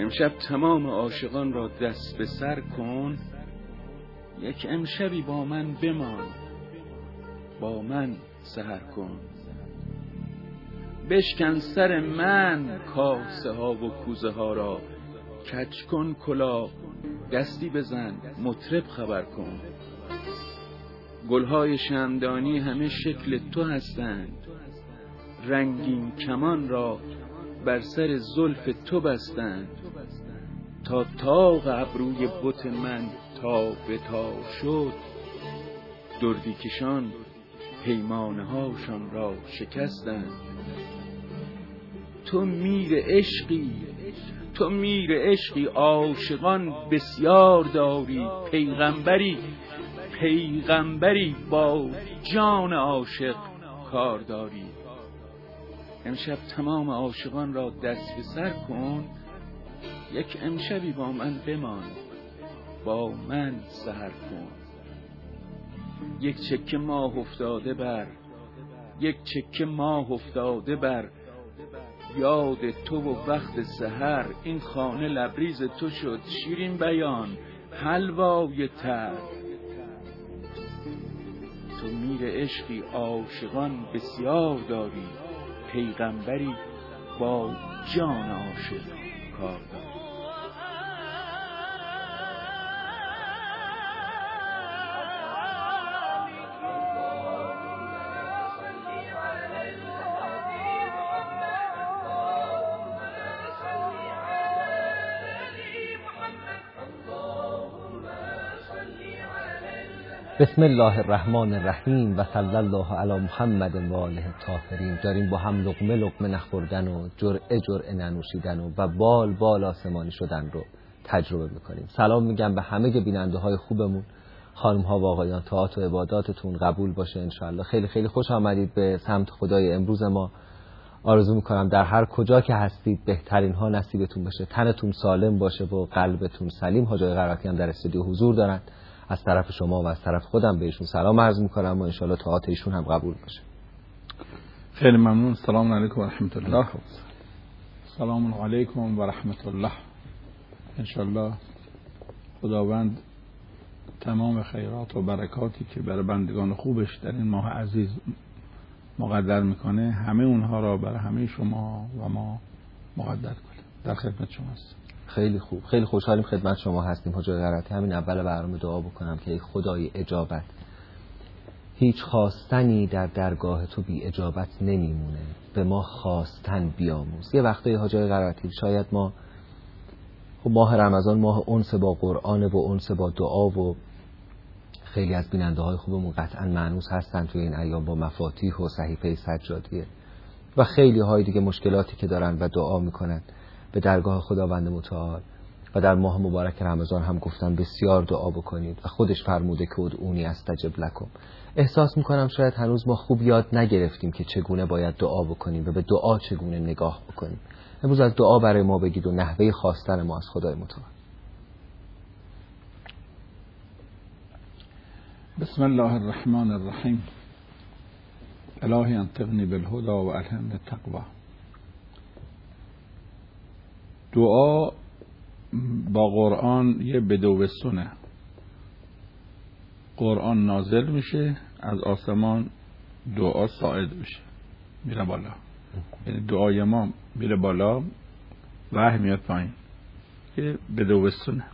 امشب تمام عاشقان را دست به سر کن، یک امشبی با من بمان، با من سحر کن. بشکن سر من کاسه ها و کوزه ها را، کج کن کلاه دستی بزن مطرب خبر کن. گلهای شمعدانی همه شکل تو هستند، رنگین کمان را بر سر زلف تو بستند. تا طاق ابروی بت من تا به تا شد، دردی کشان پیمانه هاشان را شکستند. تو میر عشقی عاشقان بسیار داری، پیغمبری با جان عاشق کار داری. امشب تمام عاشقان را دست به سر کن، یک امشبی با من بمان، با من سحر کن. یک چکه ماه افتاده بر یاد تو و وقت سحر. این خانه لبریز تو شد شیرین بیان حلوای تر. تو میر عشقی عاشقان بسیار داری، پیغمبری با جان عاشق کار داری. بسم الله الرحمن الرحیم و صلی الله علی محمد و آله الطاهرین. داریم با هم لقمه نخوردن و جرعه ننوشیدن و بال آسمانی شدن رو تجربه میکنیم. سلام میگم به همه بیننده های خوبمون، خانم ها و آقایان. طاعات و عباداتتون قبول باشه انشاءالله. خیلی خیلی خوش آمدید به سمت خدای امروز ما. آرزو میکنم در هر کجا که هستید بهترین ها نصیبتون بشه، تنتون سالم باشه و قلبتون سلیم. حاج آقای قرائتی هم در استودیو حضور دارن، از طرف شما و از طرف خودم بهشون سلام عرض میکنم و انشالله طاعات ایشون هم قبول باشه. خیلی ممنون. سلام علیکم و رحمت الله. سلام علیکم و رحمت الله. انشالله خداوند تمام خیرات و برکاتی که برای بندگان خوبش در این ماه عزیز مقدر میکنه، همه اونها را برای همه شما و ما مقدر کنه. در خدمت شما هستم. خیلی خوب، خیلی خوشحالیم خدمت شما هستیم حاج آقای قرائتی. همین اول برنامه دعا بکنم که ای خدای اجابت، هیچ خواستنی در درگاه تو بی اجابت نمیمونه، به ما خواستن بیاموز. یه وقتایی حاج آقای قرائتی شاید ما خب ماه رمضان ماه انس با قرآن و انس با دعا و خیلی از بیننده های خوبمون قطعا مانوس هستن توی این ایام با مفاتیح و صحیفه سجادیه و خیلی های دیگه مشکلاتی که دارن و دعا میکنن به درگاه خداوند متعال. و در ماه مبارک رمضان هم گفتن بسیار دعا بکنید و خودش فرموده که ادعونی استجب لکم. احساس میکنم شاید هنوز ما خوب یاد نگرفتیم که چگونه باید دعا بکنیم و به دعا چگونه نگاه بکنیم. امروز از دعا برای ما بگید و نحوه خواستن ما از خدای متعال. بسم الله الرحمن الرحیم. الهی انطقنی بالهدى و الهمنی التقوی. دعا با قرآن یه بدو سنه. قرآن نازل میشه، از آسمان دعا صاعد میشه، میره بالا. یعنی دعای ما میره بالا، وحی میاد پایین. یه بدو سنه.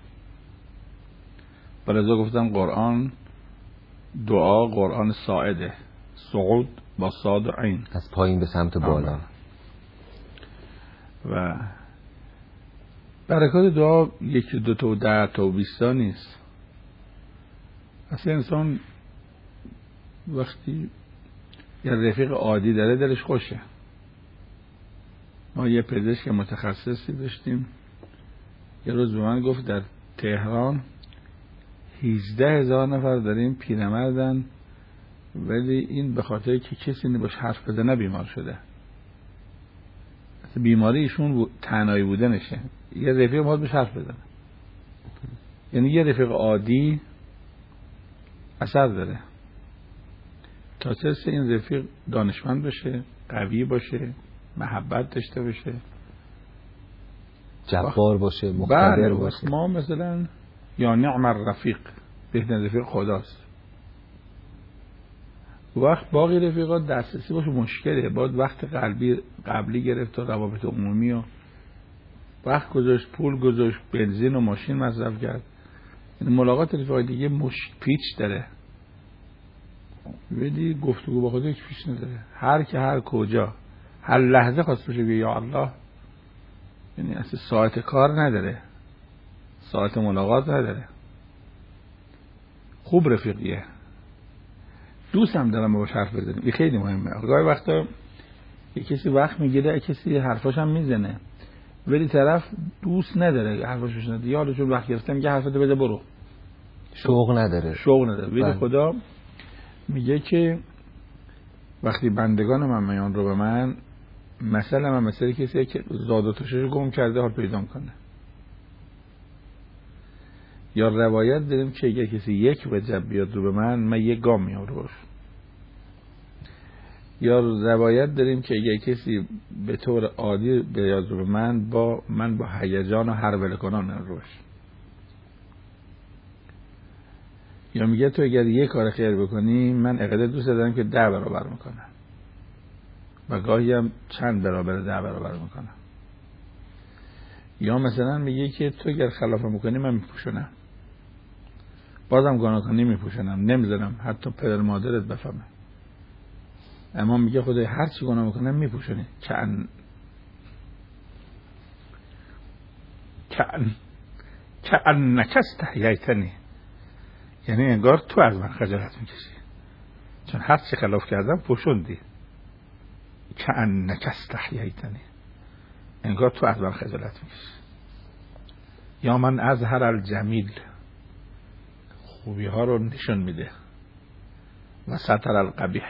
برای گفتم قرآن دعا قرآن صاعده، صعود با صاد و عین، از پایین به سمت بالا. و برکات دعا 1 2 تا و 10 تا و 20 تا نیست. اصلا انسان وقتی یه رفیق عادی داره دلش خوشه. ما یه پزشک متخصصی داشتیم، یه روز به من گفت در تهران 18,000 نفر داریم پیرمردن ولی این به خاطر که کسی نباش حرف بزنه بیمار شده. بیماری ایشون تنهایی بودنشه. یه رفیق باید بهش حرف بزنه. یعنی یه رفیق عادی اثر داره. تا چه این رفیق دانشمند باشه، قوی باشه، محبت داشته باشه، جبار باشه، مقتدر باشه. ما مثلا یا نعم الرفیق، بهترین رفیق خداست. وقت باقی رفیقات دسترسی باشه مشکله، باید وقت قبلی گرفت و روابط عمومی و وقت گذاشت، پول گذاشت، بنزین و ماشین مصرف کرد. این ملاقات رفیقات دیگه پیچ داره. بدی گفتگو با خدا هیچ پیچ نداره. هر که هر کجا هر لحظه خواست بشه یا الله، یعنی اصلا ساعت کار نداره، ساعت ملاقات نداره. خوب رفیقیه. دوست هم دارم باهاش حرف بزنیم، این خیلی مهمه. گاهی وقتا یه کسی وقت میگیره، کسی حرفاش هم میزنه ولی طرف دوست نداره حرفاش بشنوه، یا حالا چون وقت گرفتم میگه حرفتو بده برو، شوق نداره. ولی خدا میگه که وقتی بندگان من میان رو به من، مثلا من مثل کسی که زاد و توشش گم کرده حال پیدا کنه. یا روایت داریم که اگه کسی یک وجب بیاد رو به من یک گام میام روش. یا روایت داریم که اگه کسی به طور عادی بیاد رو به من با هیجان و هرول کنان روش. یا میگه تو اگر یک کار خیر بکنی من اقدر دوست دارم که 10 برابر میکنم و گاهی هم چند برابر 10 برابر میکنم. یا مثلا میگه که تو اگر خلاف میکنی من میپوشونم، بازم گناه کنی میپوشونم، نمیذارم حتی پدر مادرت بفهمه. اما میگه خدای هر چی گناه میکنم میپوشونی. کأن نکست حییتنی، یعنی انگار تو از من خجالت میکشی چون هر چی خلاف کردم پوشوندی. کأن نکست حییتنی، انگار تو از من خجالت میکشی. یا من اظهر الجمیل، خوبی ها رو نشون میده، و ستر القبیح.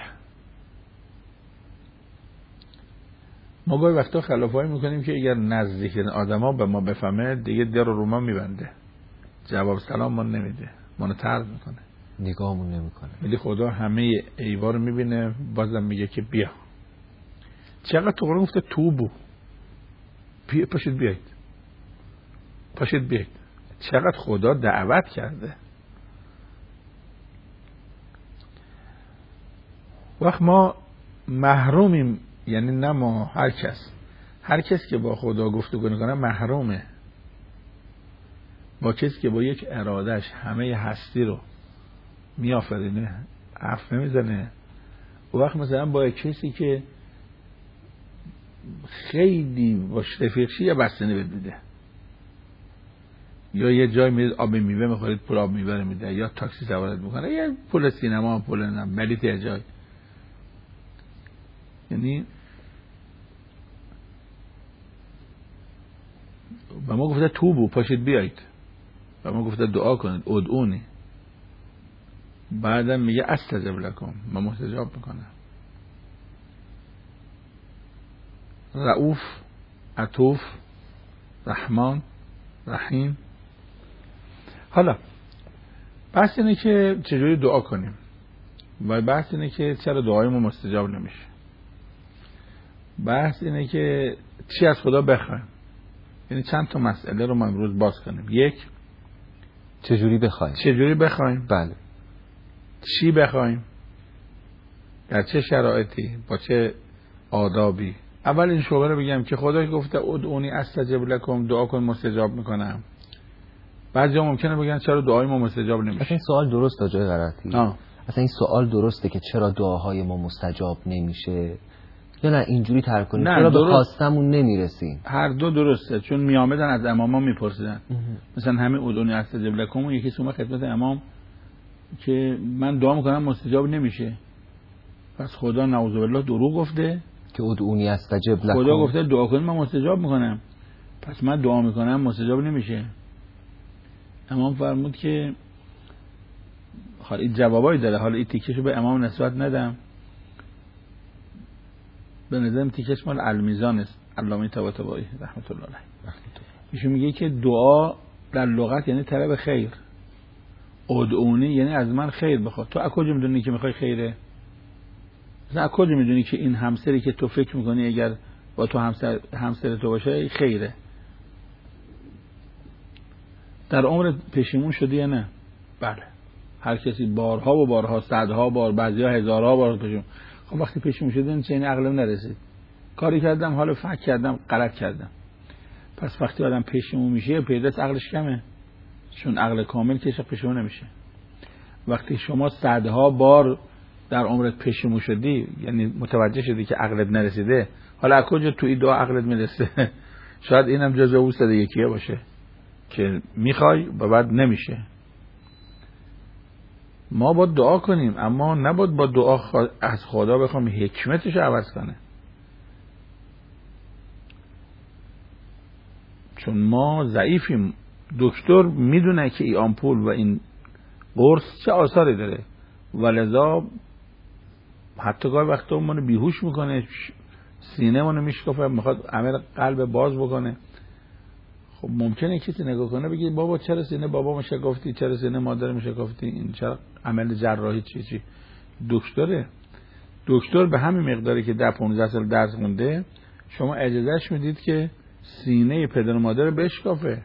ما گاهی وقتا خلافایی میکنیم که اگر نزدیکترین آدما به ما بفهمه دیگه در رو ما میبنده، جواب سلام ما نمیده، ما رو طرد میکنه، نگاهمون نمیکنه. ولی خدا همه عیبا رو میبینه، بازم میگه که بیا. چقدر تو قرآن گفته توبو، پاشید بیایید. چقدر خدا دعوت کرده. وقت ما محرومیم، یعنی نه ما، هر کس که با خدا گفتگو کنه محرومه. با کسی که با یک ارادش همه هستی رو میآفرینه حرف نمیزنه. وقت مثلا با کسی که خیلی باش رفیق شی یا بستنی بهت میده، یا یه جای میرید آب میوه میخورید پول آب میوه میده، یا تاکسی سوارت میکنه، یا پول سینما، پول بلیط یه جای. یعنی و ما گفته توبو، پاشید بیایید، و ما گفته دعا کنید، ادعونی. بعدم میگه استجب لکم، من مستجاب میکنم. رؤوف، عطوف، رحمان، رحیم. حالا بحث اینه که چجوری دعا کنیم و بحث اینه که چرا دعایمون مستجاب نمیشه. بحث اینه که چی از خدا بخوایم. یعنی چند تا مسئله رو ما امروز باز کنیم. یک، چجوری بخوایم؟ بله. چی بخوایم؟ در چه شرایطی؟ با چه آدابی؟ اول این شعبه رو بگم که خدا گفته ادعونی استجب لکم، دعا کن مستجاب میکنم. بعضیا ممکنه بگن چرا دعای ما مستجاب نمیشه. اصلا این سوال درسته جای غلطی. اصلا این سوال درسته که چرا دعاهای ما مستجاب نمیشه، یا نه اینجوری تر کنیم چرا به خواستمون نمیرسیم؟ هر دو درسته، چون میامدن از اماما میپرسیدن. مثلا همین ادعونی استجب لکم و یکی اومد خدمت امام که من دعا میکنم مستجاب نمیشه، پس خدا نعوذ بالله دروغ گفته که ادعونی استجب لکم. خدا گفته دعا کنید من مستجاب میکنم، پس من دعا میکنم مستجاب نمیشه. امام فرمود که حالا این جوابایی داره، حالا این تیکشو به امام نسبت ندم، به نظرم تیکش مال المیزان است، علامه طباطبایی رحمت الله علیه. ایشون میگه که دعا در لغت یعنی طلب خیر. ادعونی یعنی از من خیر بخواد. تو از کجا میدونی که میخوای خیره؟ مثلا از کجا میدونی که این همسری که تو فکر میکنی اگر با تو همسر تو باشه خیره؟ در عمر پشیمون شدی یا نه؟ بله. هر کسی بارها و بارها، صدها بار، بعضیا هزارها بار پشیمون. خب وقتی پشیمون شدی چه این عقلم نرسید، کاری کردم حالا فکر کردم غلط کردم. پس وقتی آدم پشیمون میشه پیداست عقلش کمه، چون عقل کامل که پشیمون نمیشه. وقتی شما صدها بار در عمرت پشیمون شدی، یعنی متوجه شدی که عقلت نرسیده، حالا از کجا تو این دعا عقلت میرسه؟ شاید اینم جزء اون 101 باشه که میخوای و بعد نمیشه. ما باید دعا کنیم، اما نباید با دعا از خدا بخوام حکمتش عوض کنه، چون ما ضعیفیم. دکتر میدونه که این آمپول و این قرص چه آثاری داره، ولذا حتی گاهی وقتا منو بیهوش میکنه، سینه منو میشکافه، میخواد عمل قلب باز بکنه. خب ممکنه کسی نگاه کنه بگه بابا چرا سینه بابا شکافتی، چرا سینه مادرم شکافتی، این چرا عمل جراحی چی. دکتر به همین مقداری که 10-15 سال درس خونده شما اجازهش میدید که سینه پدر و مادر بشکافه.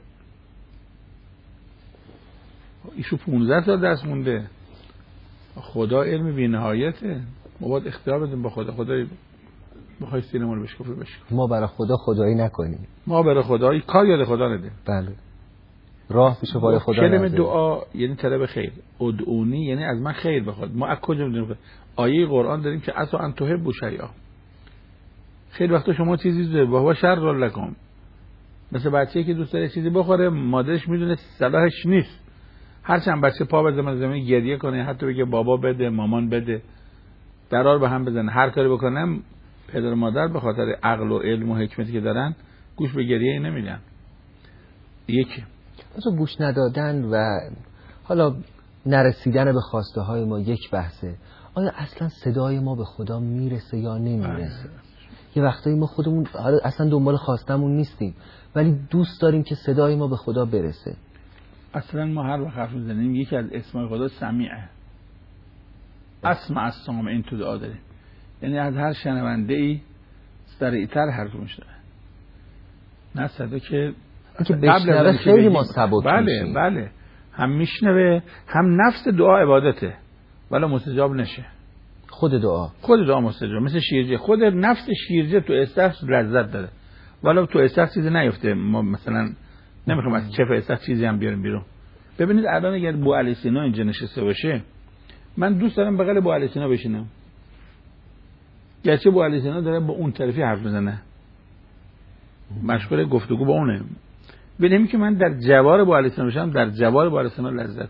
ایشو 15 سال درس خونده. خدا علم بی‌نهایته، ما باید اختیار بدیم با خدا. خدای بخوای سینه ما رو بشکافه. ما برای خدا خدایی نکنیم، ما برای خدایی کار یاد خدا نده. بله، راه پیش پای خدا. کلمه دعا یعنی طلب خیر، ادعونی یعنی از من خیر بخواد. ما از کجا میدونیم؟ آیه قرآن داریم که عسى ان تحبوا شیئا. خیلی وقتا شما چیزی داره و هو شر لکم، مثل بچه‌ای که دوست داره چیزی بخوره، مادرش میدونه صلاحش نیست، هرچند بچه پا بزنه زمین گریه کنه، حتی بگه بابا بده مامان بده، درار به هم بزنه، هر کاری بکنم، پدر و مادر به خاطر عقل و علم و حکمتی که دارن گوش به گریه نمیدن. یکی مثلا گوش ندادن و حالا نرسیدن به خواسته های ما یک بحثه. آیا اصلا صدای ما به خدا میرسه یا نمیرسه؟ یه وقتایی ما خودمون حالا اصلا دنبال خواستمون نیستیم ولی دوست داریم که صدای ما به خدا برسه. اصلا ما هر وقت حرف میزنیم یکی از اسمای خدا سمیعه، اسمع السامع، این تو دعا داره، یعنی از هر شنونده ای سریعتر حرف میشنوه. نه صدا که بشنوه خیلی ما سبک میشیم. بله هم میشنوه، هم نفس دعا عبادته ولی مستجاب نشه. خود دعا مستجاب، مثل شیرجه، خود نفس شیرجه تو استخر لذت داره ولی تو استخر چیزی نیفته. ما مثلا نمیخوام از کف استخر چیزی هم بیاریم بیرون. ببینید الان اگر بو علی سینا اینجا نشسته باشه، من دوست دارم بغل بو علی سینا بشینم، گرچه بو علی سینا داره با اون طرفی حرف میزنه، مشغول گفتگو با اونه، ببینیم که من در جوار بو علی سینا بشم، در جوار بو علی سینا لذته،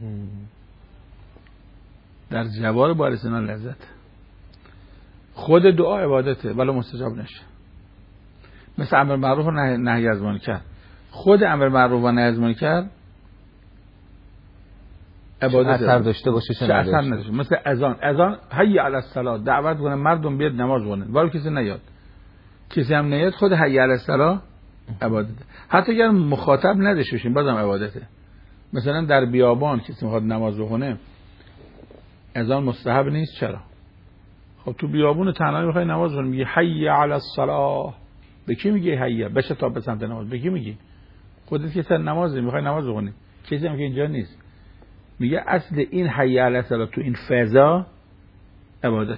در جوار بو علی سینا لذته. خود دعا عبادته ولی مستجاب نشه. مثل امر معروف و نهی از منکر. خود امر معروف و نهی از منکر عبادت اثر داشته باشه چه اثر نداشته. مثل اذان حی علی الصلاه، دعوت کنه مردم بیاد نماز بخونن، ولی کسی نیاد، کسی هم نیاد، خود حی علی الصلاه عبادته. حتی اگر مخاطب نداشته باشیم بازم عبادته. مثلا در بیابان کسی میخواد نماز بخونه، اذان مستحب نیست. چرا؟ خب تو بیابون تنهایی میخوای نماز بخونی، میگه حی علی الصلاه، به کی میگی حی؟ بشه تا به سمت نماز، به کی میگی؟ خودت که سر نمازی میخوای نماز بخونی، کسی هم که اینجا نیست. میگه اصل این حی علی الصلاه تو این فضا عبادت.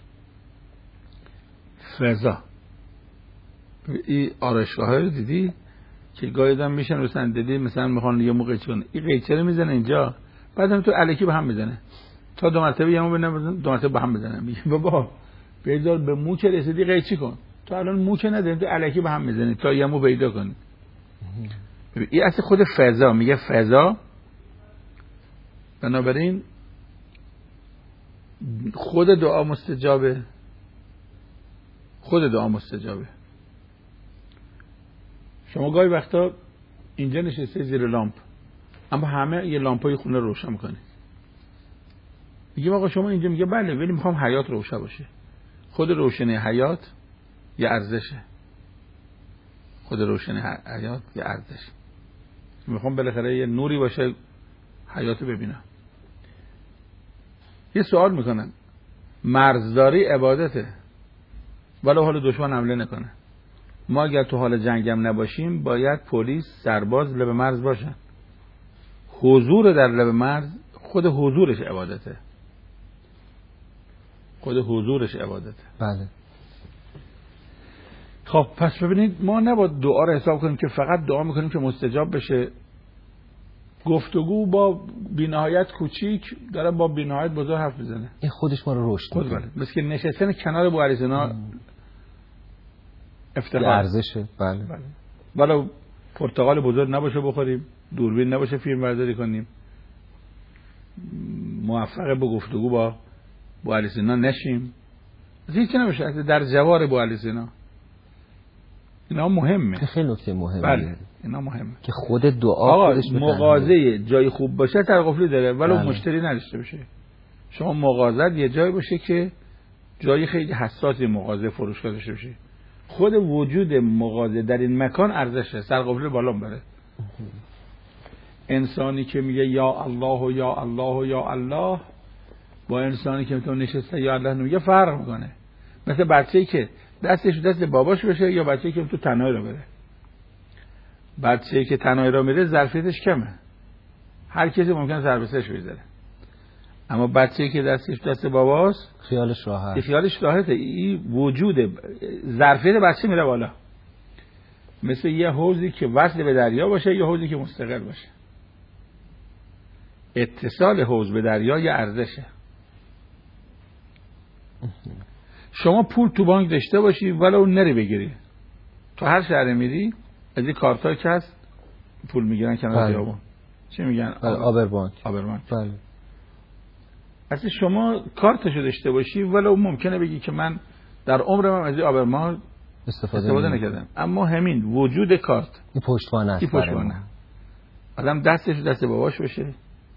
فضا این آرایشگاه رو دیدی که گاهی دم میشن رو صندلی مثلا میخوان یه موقع چون این قیچی رو میزنه اینجا، بعدم تو الکی به هم میزنه، تا دو مرتبه یهو بزنه، دو مرتبه به هم بزنه. میگه بابا بذار به مو که رسیدی قیچی کن، تو الان مو که نداری، تو الکی به هم میزنی تا یه مو پیدا کنی. این اصل خود فضا. میگه فضا. بنابراین خود دعا مستجابه، خود دعا مستجابه. شما گاهی وقتا اینجا نشسته زیر لامپ، اما همه یه لامپای خونه روشن میکنه، میگه آقا شما اینجا، میگه بله ولی میخوام حیات روشن باشه. خود روشنی حیات یه ارزشه، خود روشنی حیات یه ارزش. میخوام بالاخره یه نوری باشه حیاتو ببینم. یه سوال میکنن، مرزداری عبادته ولی حال دشمن حمله نکنه. ما اگر تو حال جنگم نباشیم باید پلیس سرباز لب مرز باشن، حضور در لب مرز خود حضورش عبادته. خود حضورش عبادته. بله. خب پس ببینید ما نباید دعا رو حساب کنیم که فقط دعا میکنیم که مستجاب بشه. گفتگو با بی‌نهایت کوچیک داره با بی‌نهایت بزرگ حرف میزنه. این خودش ما رو رشد میده. مثل که نشستن کنار ابو علی سینا افتخار ارزشه. بله. ولو پرتقال بزرگ نباشه بخوریم، دوربین نباشه فیلم برداری کنیم، موفق به گفتگو با ابو علی سینا نشیم، هیچ نباشه در جوار ابو علی سینا. اینا مهمه. خیلی نکته مهمه. بله اینا مهمه که خود دعا خودش مغازه جای خوب باشه ترقفلی داره ولو مشتری نداشته باشه. شما مغازه یه جای باشه که جای خیلی حساسی مغازه فروشگاه داشته باشه. خود وجود مغازه در این مکان ارزشه، سرقفلی بالا بره. انسانی که میگه یا الله و یا الله و یا الله با انسانی که میتونه نشسته یا الله نمیگه فرق میکنه. مثل بچه‌ای که دستش دست باباش بشه یا بچه‌ای که تو تنهایی رو بره. بچه‌ای که تنهایی رو میره ظرفیتش کمه، هر کسی ممکنه ضربه‌سش بزنه. اما بچه‌ای که دستش دست باباست خیالش راحت. خیالش راحته. این وجود ظرفیت بچه میره بالا. مثل یه حوضی که وصل به دریا باشه یا حوضی که مستقل باشه. اتصال حوض به دریا یه ارزشه. شما پول تو بانک داشته باشی ولو نری بگیری، تو هر شهر میری از این کارتایی که هست پول میگیرن کنار خیابون. چی میگن؟ آبربانک. بله. اصلا شما کارتشو داشته باشی ولو ممکنه بگی که من در عمرم از این آبربانک استفاده نکردم، اما همین وجود کارت این پشتوانه است. آدم دستش دست باباش باشه،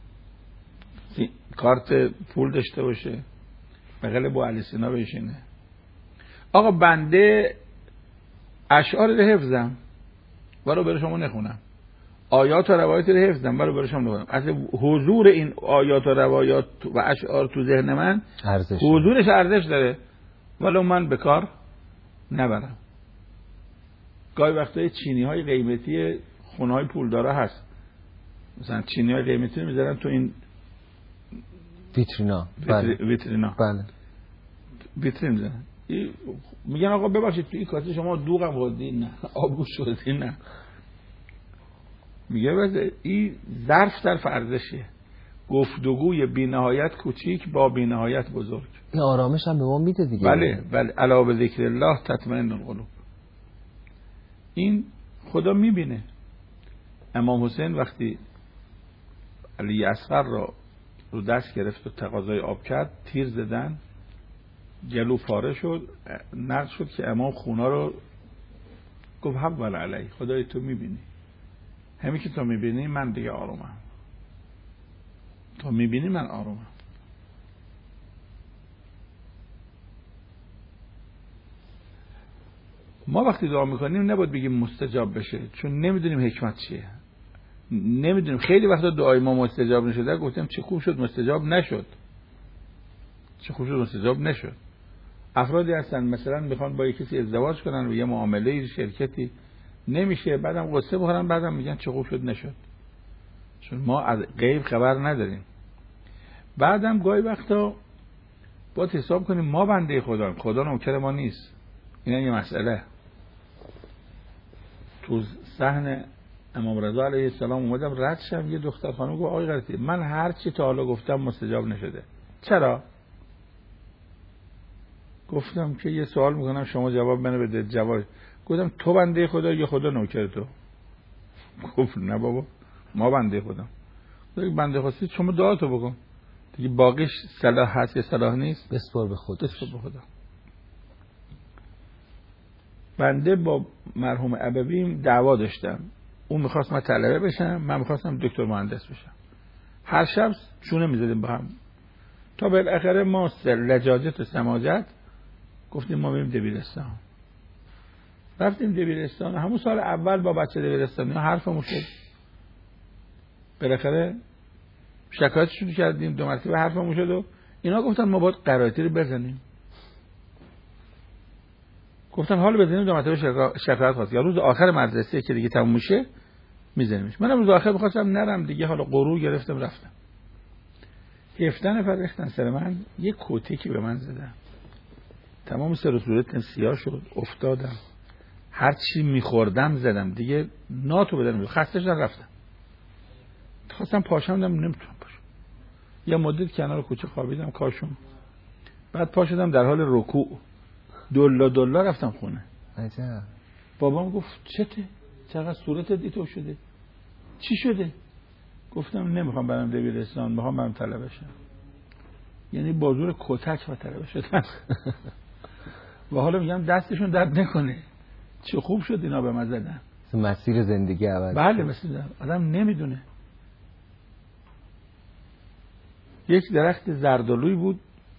کارت پول داشته باشه، بغل ابو علی سینا بشینه. آقا بنده اشعار رو حفظم ولو برای شما نخونم، آیات و روایات رو حفظم ولو برای شما نخونم. اصلا حضور این آیات و روایات و اشعار تو ذهن من حضورش ارزش داره ولو من به کار نبرم. گاهی وقتای چینی های قیمتی خونه های پولدارا هست، مثلا چینی های قیمتی رو میذارن تو این ویترینا. بله ویترین میذارن. میگن آقا ببخشید تو این کاسه شما دوغم خوردین؟ نه. آبگوش شدین؟ نه. میگه بس این ظرف ارزشه. گفتگوی بی‌نهایت کوچیک با بی‌نهایت بزرگ. این آرامش هم به ما میده دیگه. بله الا به ذکر الله تطمئن القلوب. این خدا میبینه. امام حسین وقتی علی اصغر رو دست گرفت و تقاضای آب کرد، تیر زدن، گلو پاره شد، نقد شد که امام خونا رو گفت حول علی، خدای تو میبینی، همین که تو میبینی من دیگه آرومم، تو میبینی من آرومم. ما وقتی دعا میکنیم نباید بگیم مستجاب بشه، چون نمیدونیم حکمت چیه، نمیدونیم. خیلی وقتا دعای ما مستجاب نشده، گفتم چه خوب شد مستجاب نشد، چه خوب شد مستجاب نشد. افرادی هستن مثلا میخوان با کسی ازدواج کنن و یه معامله شرکتی نمیشه، بعدم قصه بخورن، بعدم میگن چه خوب شد نشد، چون ما از غیب خبر نداریم. بعدم گاهی وقتا باید حساب کنیم ما بنده خدا، خدا نوکر ما نیست. این یه مسئله. تو صحن امام رضا علیه السلام اومدم رد شم، یه دختر خانم گفت آقای قرطی من هر چی تا حالا گفتم مستجاب نشده، چرا؟ گفتم که یه سوال میکنم شما جواب منو بده. جواب گفتم تو بنده خدا یا خدا نوکر تو؟ گفت نه بابا ما بنده خدا. گفتم بنده خواستی شما دعاتو بکن دیگه، باقیش صلاح هست یا صلاح نیست بسپار به خدا. بنده با مرحوم ابوی دعوا داشتم، اون میخواست من طلبه بشم، من میخواستم دکتر مهندس بشم. هر شب چونه میزدیم با هم تا بالاخره ما لجاجت و سماجت گفتیم ما بریم دبیرستان. رفتیم دبیرستان، همون سال اول با بچه دبیرستانی حرفمون شد، بالاخره شکایت شروع کردیم، 2 مرتبه حرفمون شد و اینا گفتن ما باید قرائتی رو بزنیم. گفتن حالا بزنیم، 2 مرتبه شکایت خواست. یا روز آخر مدرسه که دیگه تموم میشه میزنیمش. منم روز آخر بخواستم نرم دیگه، حالا غرور گرفتم رفتم. 17 نفر ریختن سر من، یه کتکی به من زدن، تمام سر و صورتم سیاه شد، افتادم، هر چی میخوردم زدم دیگه، ناتو بدنم خسته شدم رفتم. خواستم پاشم نمیتونم پاشم. یه مدت کنار کوچه خوابیدم کاشون، بعد پا شدم در حال رکوع، دلا رفتم خونه. عجب. بابام گفت چته؟ چقدر صورتت دیتو شده؟ چی شده؟ گفتم نمیخوام برم دبیرستان، میخوام برم طلبه شم. یعنی با زور کتک و طلبه شدن. و حالا میگم دستشون درد نکنه، چه خوب شد اینا به من زدن. مسیر زندگی عوض. بله مثل آدم نمیدونه. یک درخت زردالویی بود،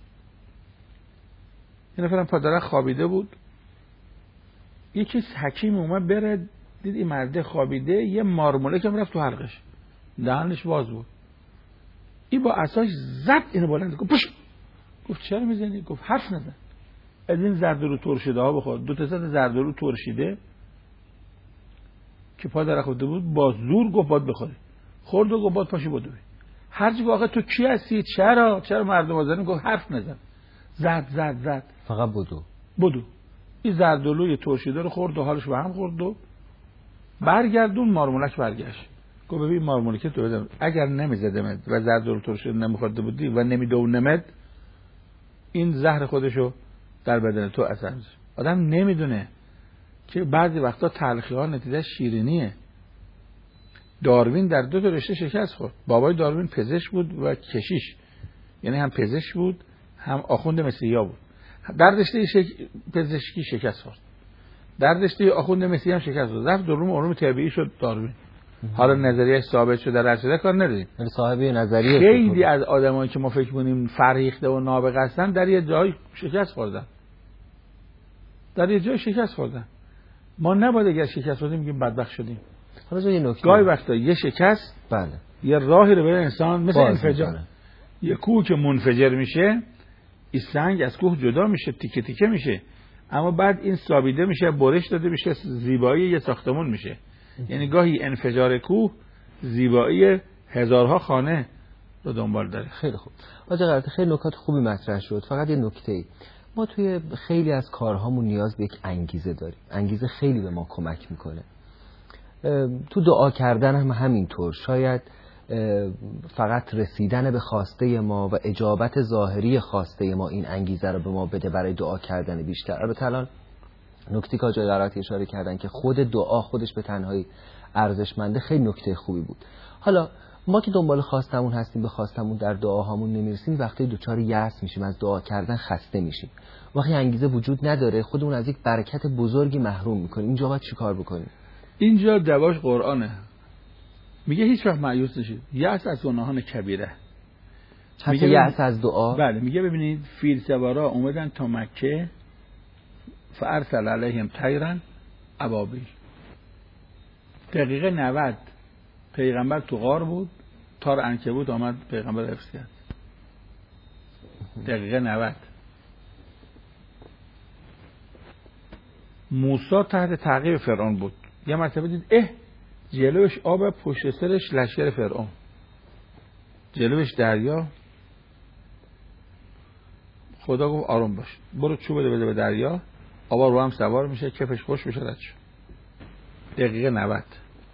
یه نفرم پا درخت خوابیده بود، یکی حکیم اومد بره دید این مرده خوابیده، یه مارمولک هم رفت تو حلقش، دهنش باز بود. این با عصاش زد اینو بلند، گفت پش. گفت چرا میزنی؟ گفت حرف نزن. از این زردالو ترشیده ها بخور. 2 تا زردالو ترشیده که پا درخت بود با زور گفت باید بخوری. خورد و گفت باید پاشی بدوی. هر چی آخه تو کی هستی؟ چرا مردم بزنی؟ گفت حرف نزن. زد فقط بدو. این زردالوی ترشیده رو خورد و حالش به هم خورد و برگردون. مارمولک برگشت، گفت ببین مارمولک تو بدم، اگر نمیزدمت و زردالو ترشیده نمیخورده بودی و نمیدونمت، این زهر خودشو در بدن تو اثر میشه. آدم نمیدونه که بعضی وقتا تلخی ها نتیجه شیرینیه. داروین در 2 تا رشته شکست خورد. بابای داروین پزشک بود و کشیش، یعنی هم پزشک بود هم آخوند مسیحا بود. در رشته پزشکی شکست خورد، در رشته آخوند مسیحی هم شکست خورد. رفت علوم طبیعی شد داروین. حالا نظریه‌اش ثابت شده رد شده کار نداریم. صاحب نظریه. خیلی از آدمایی که ما فکر کنیم فرهیخته و نابغه هستن در یه جای شکست خوردن. ما نباید اگر شکست خوردیم میگیم بدبخت شدیم. حالا یه نکته، گاهی وقتا یه شکست بله یه راهی رو برای انسان، مثل انفجار. یه کوه که منفجر میشه، این سنگ از کوه جدا میشه، تیکه تیکه میشه، اما بعد این سابیده میشه، برش داده میشه، زیبایی یه ساختمون میشه. یعنی گاهی انفجار کوه زیبایی هزارها خانه رو دنبال داره. خیلی خوب آقا قرائتی، خیلی نکات خوبی مطرح شد. فقط یه نکته، ما توی خیلی از کارهامون نیاز به یک انگیزه داریم. انگیزه خیلی به ما کمک میکنه. تو دعا کردن هم همینطور. شاید فقط رسیدن به خواسته ما و اجابت ظاهری خواسته ما این انگیزه رو به ما بده برای دعا کردن بیشتر. البته الان نکته که آقای قرائتی اشاره کردن که خود دعا خودش به تنهایی ارزشمنده، خیلی نکته خوبی بود. حالا ما که دنبال خواستمون هستیم، به خواستمون در دعاهامون نمیرسیم، وقتی دوچار یأس میشیم، از دعا کردن خسته میشیم، وقتی انگیزه وجود نداره، خودمون از یک برکت بزرگی محروم میکنیم. اینجا باید چیکار بکنیم؟ اینجا دواش قرآنه، میگه هیچ وقت مایوس نشید. یأس از گناهان کبیره. میگه یأس از دعا. بله، میگه ببینید فیل سوارا اومدن تا مکه، فارسل علیهم طیرا ابابیل. دقیقه 90 پیغمبر تو غار بود، تار عنکبوت آمد پیغمبر حفظ کرد. دقیقه 90. موسی تحت تعقیب فرعون بود. یه مرتبه دید جلوش آب، پشت سرش لشکر فرعون، جلوش دریا. خدا گفت آروم باش، برو چوب بده به دریا، آبا رو هم سوار میشه، کفش خوش میشه، رد شد. دقیقه 90.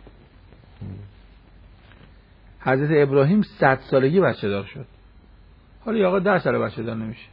حضرت ابراهیم 100 سالگی بچه دار شد. حالا یا آقا 10 سال بچه دار نمیشه،